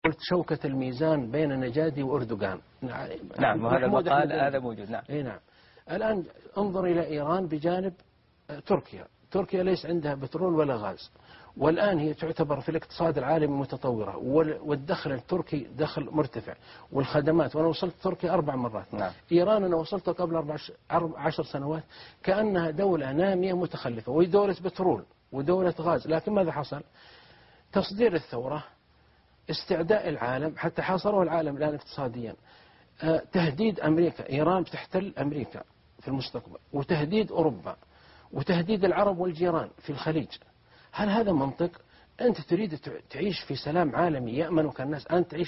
قلت شوكة الميزان بين نجادي وأردوغان. نعم، وهذا المقال هذا موجود. نعم. إيه نعم. الآن انظر إلى إيران بجانب تركيا. تركيا ليس عندها بترول ولا غاز، والآن هي تعتبر في الاقتصاد العالمي متطورة، والدخل التركي دخل مرتفع، والخدمات. وأنا وصلت تركيا 4 مرات. نعم. إيران أنا وصلت قبل 10 سنوات كأنها دولة نامية متخلفة، وهي دولة بترول ودولة غاز. لكن ماذا حصل؟ تصدير الثورة، استعداء العالم، حتى حاصروا العالم الآن اقتصاديا، تهديد أمريكا. إيران بتحتل أمريكا في المستقبل، وتهديد أوروبا، وتهديد العرب والجيران في الخليج. هل هذا منطق؟ أنت تريد تعيش في سلام عالمي يأمنك الناس، أنت تعيش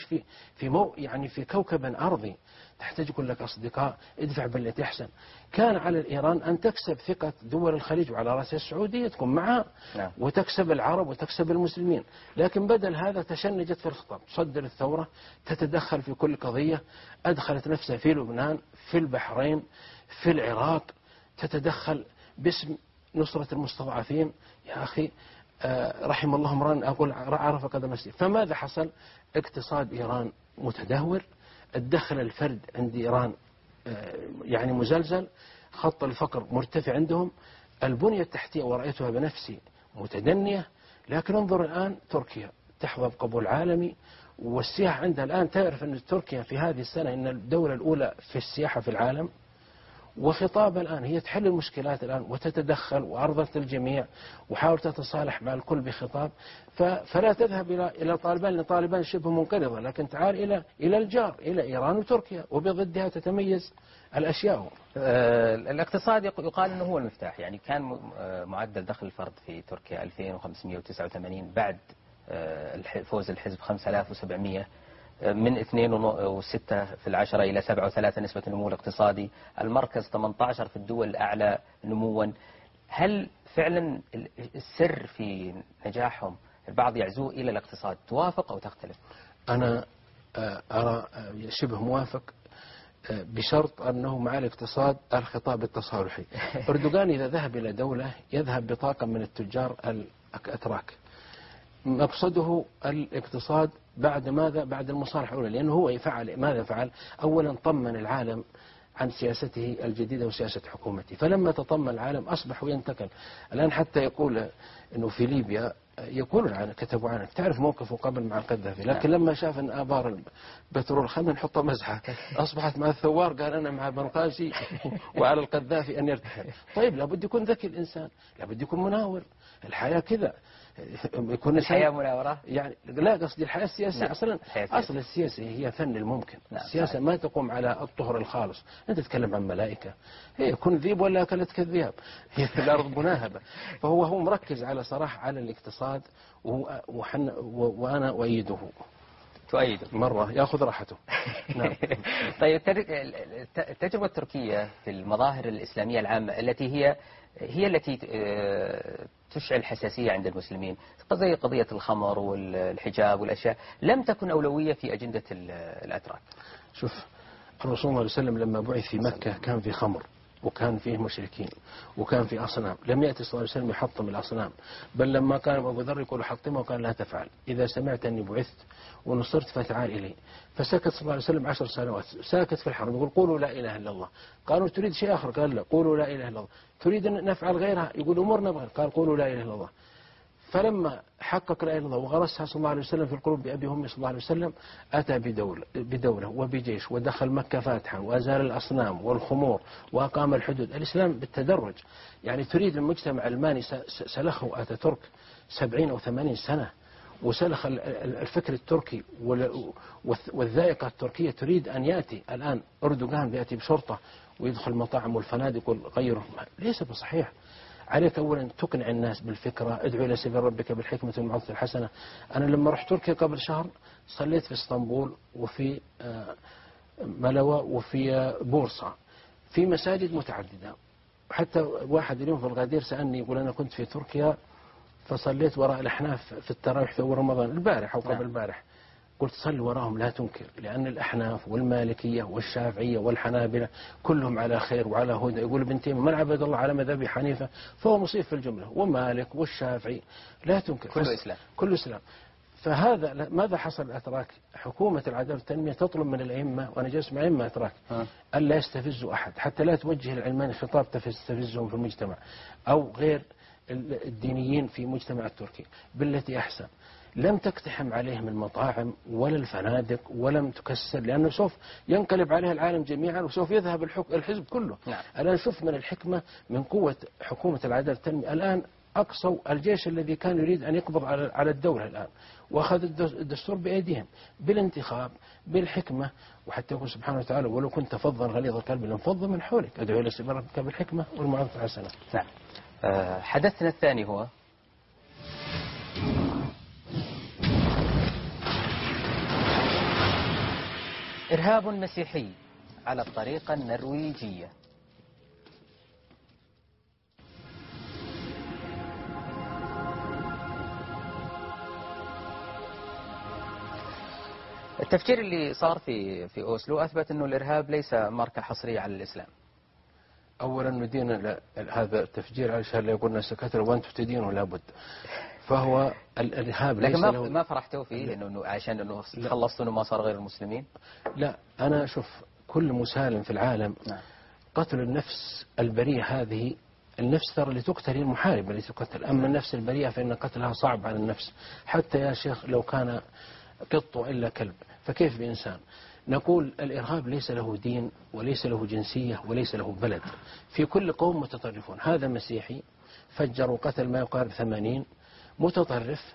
في كوكب أرضي، تحتاج يكون لك أصدقاء، ادفع بالتي أحسن. كان على الإيران أن تكسب ثقة دول الخليج، وعلى رأسها السعودية، تكون معها وتكسب العرب وتكسب المسلمين. لكن بدل هذا تشنجت في الخطاب، تصدر الثورة، تتدخل في كل قضية، أدخلت نفسها في لبنان، في البحرين، في العراق، تتدخل باسم نصرة المستضعفين. يا أخي رحم الله امرأ أقول عرف قدر نفسه. فماذا حصل؟ اقتصاد إيران متدهور، الدخل الفرد عند إيران يعني مزلزل، خط الفقر مرتفع عندهم، البنية التحتية ورأيتها بنفسي متدنية. لكن انظر الآن تركيا تحظى بقبول عالمي، والسياحة عندها الآن. تعرف أن تركيا في هذه السنة إن الدولة الأولى في السياحة في العالم، وخطاب الآن هي تحل المشكلات الآن وتتدخل، وأرضت الجميع وحاول تتصالح مع الكل بخطاب. فلا تذهب إلى طالبان، لأن طالبان شبه منقرضة، لكن تعال إلى الجار، إلى إيران وتركيا، وبضدها تتميز الأشياء. الاقتصاد يقال أنه هو المفتاح. يعني كان معدل دخل الفرد في تركيا 2589 بعد فوز الحزب 5700، من 2.6% إلى 7.3 نسبة النمو الاقتصادي. المركز 18 في الدول الأعلى نموا. هل فعلا السر في نجاحهم البعض يعزوه إلى الاقتصاد؟ توافق أو تختلف؟ أنا أرى شبه موافق، بشرط أنه مع الاقتصاد الخطاب التصالحي. أردوغان إذا ذهب إلى دولة يذهب بطاقم من التجار الأتراك، مقصده الاقتصاد. بعد ماذا؟ بعد المصالحة الأولى. لأنه هو ماذا فعل؟ أولا طمن العالم عن سياسته الجديدة وسياسة حكومته، فلما تطمن العالم أصبحوا ينتقل. الآن حتى يقول أنه في ليبيا يقولون عنه، كتبوا عنه، تعرف موقفه قبل مع القذافي، لكن لما شاف أن آبار البترول خلنا نحطه مزحة، أصبحت مع الثوار قال أنا مع بنغازي وعلى القذافي أن يرتحل. طيب لابد يكون ذكي الإنسان، لابد يكون مناور. الحياة كذا يكون الحياة مناورة، يعني لا قصدي الحياة السياسية. نعم. أصل السياسة هي فن الممكن. نعم. السياسة ما تقوم على الطهر الخالص. أنت تتكلم عن ملائكة، هي كن ذيب ولا أكلت كذياب، هي في الأرض مناهبة. فهو مركز على صراحة على الاقتصاد، وأنا أؤيده. تؤيده مرة يأخذ راحته. نعم. طيب التجربة التركية في المظاهر الإسلامية العامة التي هي التي تشعل حساسية عند المسلمين، زي قضية الخمر والحجاب والأشياء، لم تكن أولوية في أجندة الأتراك. شوف، الرسول صلى الله عليه وسلم لما بعث في مكة كان في خمر، وكان فيه مشركين، وكان في أصنام. لم يأتي صلى الله عليه وسلم يحطم الأصنام، بل لما كان أبو ذر يقول حطمها وكان لا تفعل، إذا سمعت أني بعثت ونصرت فتعال إلي. فسكت صلى الله عليه وسلم 10 سنوات، ساكت في الحرم يقول قولوا لا إله إلا الله. قالوا تريد شيء آخر؟ قال لا، قولوا لا إله إلا الله. تريد أن نفعل غيرها؟ يقول أمرنا بغير. قال قولوا لا إله إلا الله. فلما حقق لا إله إلا الله وغرسها صلى الله عليه وسلم في القلوب بأبي وأمي صلى الله عليه وسلم، أتى بدولة وبجيش، ودخل مكة فاتحا، وأزال الأصنام والخمور، وأقام الحدود. الإسلام بالتدرج. يعني تريد المجتمع الماني سلخه آتاتورك 70 أو 80 سنة، وسلخ الفكر التركي والذائقة التركية. تريد أن يأتي الآن أردوغان يأتي بشرطة ويدخل المطاعم والفنادق وغيره. ليس بصحيح. عليك أولا تقنع الناس بالفكرة، ادعو إلى سبيل ربك بالحكمة والموعظة الحسنة. أنا لما رحت تركيا قبل شهر صليت في اسطنبول وفي ملوى وفي بورصة، في مساجد متعددة. حتى واحد اليوم في الغدير سألني يقول أنا كنت في تركيا فصليت وراء الأحناف في التراويح في أول رمضان البارح أو قبل البارح. قلت صل وراهم لا تنكر، لأن الأحناف والمالكية والشافعية والحنابلة كلهم على خير وعلى هدى. يقول ابن تيمية من عبد الله على مذهب حنيفة فهو مصيب في الجملة، ومالك والشافعي لا تنكر، كله إسلام. كله إسلام. فهذا ماذا حصل الأتراك؟ حكومة العدالة والتنمية تطلب من الأئمة، وأنا جالس مع أئمة أتراك، ألا يستفزوا أحد، حتى لا توجه العلماني خطاب تستفزهم في المجتمع أو غير الدينيين في مجتمع التركي بالتي أحسن. لم تقتحم عليهم المطاعم ولا الفنادق ولم تكسر، لأنه سوف ينقلب عليها العالم جميعا وسوف يذهب الحزب كله. نعم. الآن شوف من الحكمة من قوة حكومة العدالة والتنمية، الآن أقصوا الجيش الذي كان يريد أن يقبض على الدولة الآن، وأخذ الدستور بأيديهم بالانتخاب بالحكمة. وحتى يقول سبحانه وتعالى: ولو كنت فظا غليظ القلب لانفضوا من حولك، ادعو إلى سبيل ربك بالحكمة والموعظة الحسنة. نعم. حدثنا الثاني هو إرهاب مسيحي على الطريقة النرويجية. التفجير اللي صار في أوسلو أثبت أنه الإرهاب ليس ماركة حصرية على الإسلام. أولا ندين هذا التفجير علشان لا يقولنا سكتنا وأنتم تدينوا لابد. فهو الإرهاب ليس لكن له. ما فرحتوا فيه إنه عشان إنه خلصتوا إنه ما صار غير المسلمين. لا، أنا أشوف كل مسالم في العالم. نعم. قتل النفس البريئة هذه، النفس ترى اللي تقتل هي المحاربة التي تقتل، أما النفس البريئة فإن قتلها صعب على النفس، حتى يا شيخ لو كان قط إلا كلب فكيف بإنسان؟ نقول الإرهاب ليس له دين وليس له جنسية وليس له بلد، في كل قوم متطرفون. هذا مسيحي فجر وقتل ما يقارب 80 متطرف،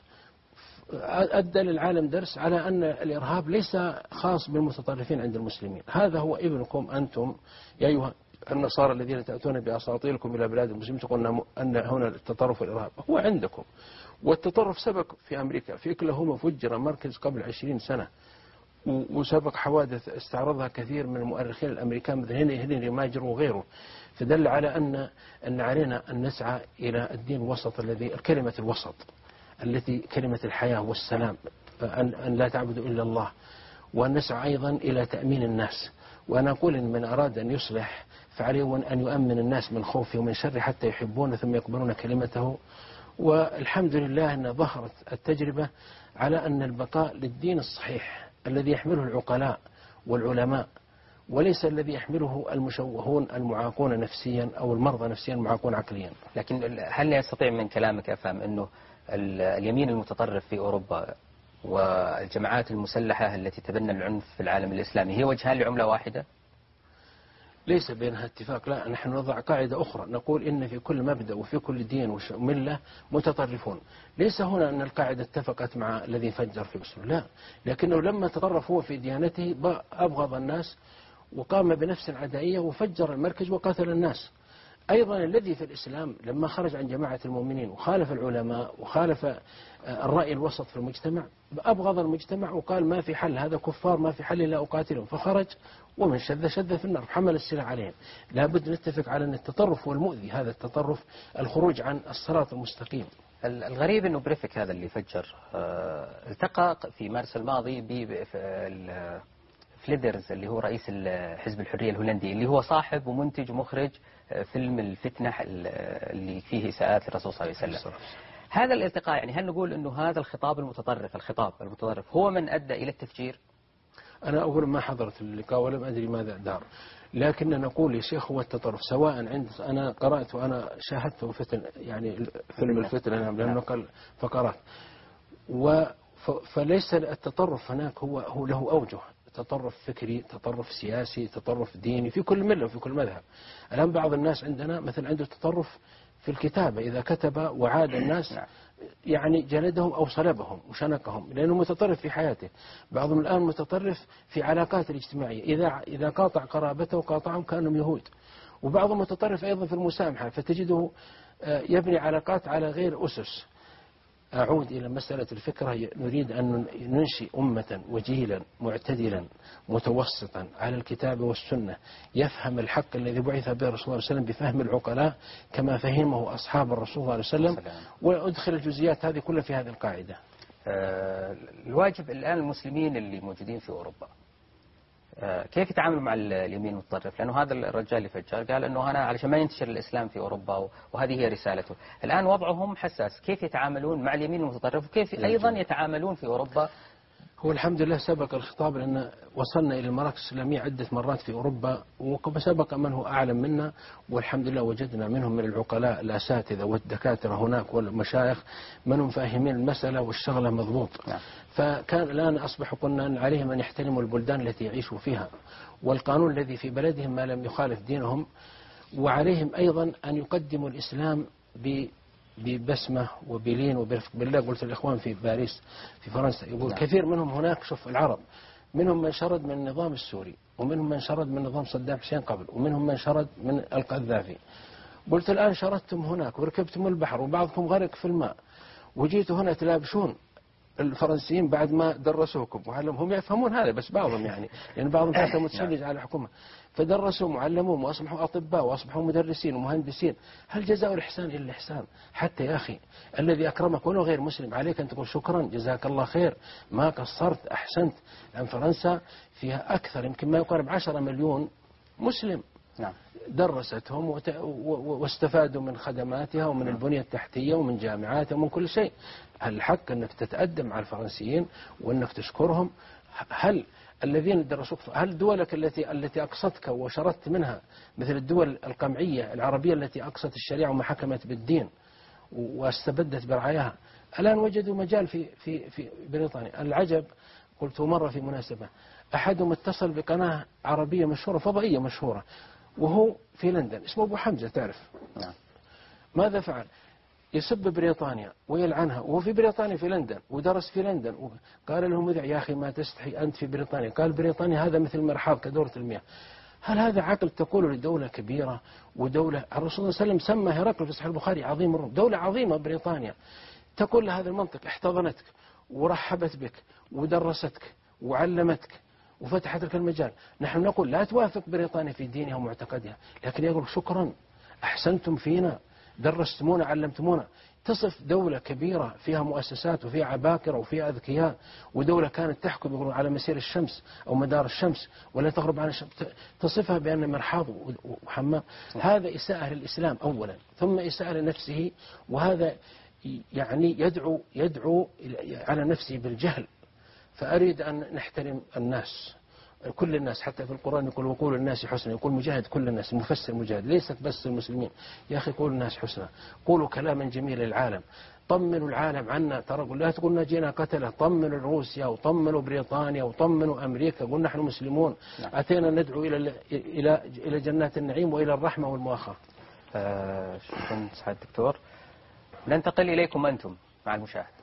أدى للعالم درس على أن الإرهاب ليس خاص بالمتطرفين عند المسلمين. هذا هو ابنكم أنتم يا أيها النصارى الذين تأتون بأساطيركم إلى بلاد المسلمين تقولون أن هنا التطرف والإرهاب، هو عندكم. والتطرف سبق في أمريكا، في أوكلاهوما فجر مركز قبل 20 سنة، وسبق حوادث استعرضها كثير من المؤرخين الأمريكان مثل هنري ماجر وغيره، فدل على أن علينا أن نسعى إلى الدين الوسط، الذي كلمة الوسط التي كلمة الحياة والسلام، أن لا تعبدوا إلا الله، وأن نسعى أيضا إلى تأمين الناس. وأنا أقول إن من أراد أن يصلح فعليه أن يؤمن الناس من خوفه ومن شره حتى يحبونه ثم يقبلون كلمته. والحمد لله أن ظهرت التجربة على أن البقاء للدين الصحيح الذي يحمله العقلاء والعلماء، وليس الذي يحمله المشوهون المعاقون نفسيا أو المرضى نفسيا المعاقون عقليا. لكن هل يستطيع من كلامك أفهم أنه اليمين المتطرف في أوروبا والجماعات المسلحة التي تبنى العنف في العالم الإسلامي هي وجهان لعملة واحدة؟ ليس بينها اتفاق، لا، نحن نضع قاعدة أخرى نقول إن في كل مبدأ وفي كل دين وملة متطرفون. ليس هنا أن القاعدة اتفقت مع الذي فجر في أسلو، لا، لكنه لما تطرف هو في ديانته أبغض الناس وقام بنفس عدائية وفجر المركز وقتل الناس. أيضا الذي في الإسلام لما خرج عن جماعة المؤمنين وخالف العلماء وخالف الرأي الوسط في المجتمع أبغض المجتمع وقال ما في حل، هذا كفار ما في حل إلا أقاتلهم، فخرج ومن شذ في النار، حمل السلاح عليهم. لابد نتفق على أن التطرف هو المؤذي، هذا التطرف الخروج عن الصراط المستقيم. الغريب أنه بريفك هذا اللي فجر التقى في مارس الماضي فليدرز اللي هو رئيس حزب الحرية الهولندي اللي هو صاحب ومنتج ومخرج فيلم الفتنة اللي فيه إساءات للرسول صلى الله عليه وسلم. هذا الالتقاء يعني هل نقول أنه هذا الخطاب المتطرف هو من أدى إلى التفجير؟ أنا أقول ما حضرت اللقاء ولم أدري ماذا دار، لكن نقول يا شيخ هو التطرف سواء أنا قرأت وأنا شاهدته فتن، يعني فيلم الفتنة لأنه قال فقرات، فليس التطرف هناك هو له أوجه، تطرف فكري، تطرف سياسي، تطرف ديني في كل ملة وفي كل مذهب. الآن بعض الناس عندنا مثل عنده تطرف في الكتابة، إذا كتب وعاد الناس يعني جلدهم أو صلبهم وشنقهم لأنه متطرف في حياته. بعضهم الآن متطرف في علاقات الاجتماعية، إذا قاطع قرابته قاطعهم كأنهم يهود. وبعضهم متطرف أيضا في المسامحة، فتجده يبني علاقات على غير أسس. أعود إلى مسألة الفكرة، نريد أن ننشئ أمة وجيلا معتدلا متوسطا على الكتاب والسنة، يفهم الحق الذي بعث به الرسول صلى الله عليه وسلم بفهم العقلاء كما فهمه أصحاب الرسول صلى الله عليه وسلم، وأدخل الجزئيات هذه كلها في هذه القاعدة. الواجب الآن المسلمين اللي موجودين في أوروبا كيف يتعاملوا مع اليمين المتطرف؟ لأنه هذا الرجال اللي فجر قال أنه أنا علشان ما ينتشر الإسلام في أوروبا وهذه هي رسالته. الآن وضعهم حساس، كيف يتعاملون مع اليمين المتطرف وكيف أيضا يتعاملون في أوروبا؟ هو الحمد لله سبق الخطاب، لأن وصلنا إلى المراكز الإسلامية عدة مرات في أوروبا، وسبق من هو أعلم منا، والحمد لله وجدنا منهم من العقلاء الأساتذة والدكاترة هناك والمشايخ منهم فاهمين المسألة والشغلة مضبوط. فكان الآن أصبح قلنا أن عليهم أن يحترموا البلدان التي يعيشوا فيها والقانون الذي في بلدهم ما لم يخالف دينهم، وعليهم أيضا أن يقدموا الإسلام ببسمة وبلين وبرفق بالله. قلت الإخوان في باريس في فرنسا يقول كثير منهم هناك، شوف العرب منهم من شرد من النظام السوري، ومنهم من شرد من نظام صدام حسين قبل، ومنهم من شرد من القذافي. قلت الآن شردتم هناك وركبتم البحر وبعضكم غرق في الماء، وجيتوا هنا تلابشون الفرنسيين بعد ما درسوكم وعلمهم. يفهمون هذا بس بعضهم يعني، لأن بعضهم كان متشجج على الحكومة، فدرسوا وعلموهم وأصبحوا أطباء وأصبحوا مدرسين ومهندسين. هل جزاء الإحسان إلا الإحسان؟ حتى يا أخي الذي أكرمك ولو غير مسلم عليك أن تقول شكرا جزاك الله خير ما قصرت أحسنت. لأن فرنسا فيها أكثر يمكن ما يقارب 10 مليون مسلم. درستهم واستفادوا من خدماتها ومن البنية التحتية ومن جامعاتها ومن كل شيء. الحق أنك تتقدم مع الفرنسيين وأنك تشكرهم. هل الذين درسوك، هل دولك التي أقصتك وشردت منها مثل الدول القمعية العربية التي أقصت الشريعة وما حكمت بالدين واستبدت برعاياها، الآن وجدوا مجال في بريطانيا؟ العجب، قلت مرة في مناسبة، أحدهم اتصل بقناة عربية مشهورة فضائية مشهورة وهو في لندن اسمه أبو حمزة، تعرف ماذا فعل؟ يسب بريطانيا ويلعنها وهو في بريطانيا في لندن ودرس في لندن. قال له مذيع يا أخي ما تستحي أنت في بريطانيا؟ قال بريطانيا هذا مثل مرحاض كدورة المياه. هل هذا عقل تقول لدولة كبيرة ودولة الرسول صلى الله عليه وسلم سمى هرقل في صحيح البخاري عظيم الروم، دولة عظيمة بريطانيا، تقول لهذا المنطق احتضنتك ورحبت بك ودرستك وعلمتك وفتحت لك المجال. نحن نقول لا توافق بريطانيا في دينها ومعتقدها، لكن يقول شكرا أحسنتم فينا درستمونا علمتمونا. تصف دولة كبيرة فيها مؤسسات وفيها عباقرة وفيها أذكياء، ودولة كانت تحكم يقولون على مسير الشمس أو مدار الشمس ولا تغرب عن الشمس، تصفها بأن مرحاض وحمام. هذا إساءة للإسلام أولا، ثم إساءة لنفسه، وهذا يعني يدعو على نفسه بالجهل. فأريد أن نحترم الناس، كل الناس، حتى في القرآن يقول وقولوا الناس حسنا، يقول مجاهد كل الناس، مفسر مجاهد ليست بس المسلمين. يا أخي قولوا الناس حسنا، قولوا كلاما جميلا للعالم، طمنوا العالم عنا، ترى لا تقولنا جينا قتله، طمنوا روسيا وطمنوا بريطانيا وطمنوا أمريكا، قلنا نحن مسلمون أتينا ندعو إلى جنات النعيم وإلى الرحمة والمؤاخاة. شكرا سعادة الدكتور. ننتقل إليكم أنتم مع المشاهد.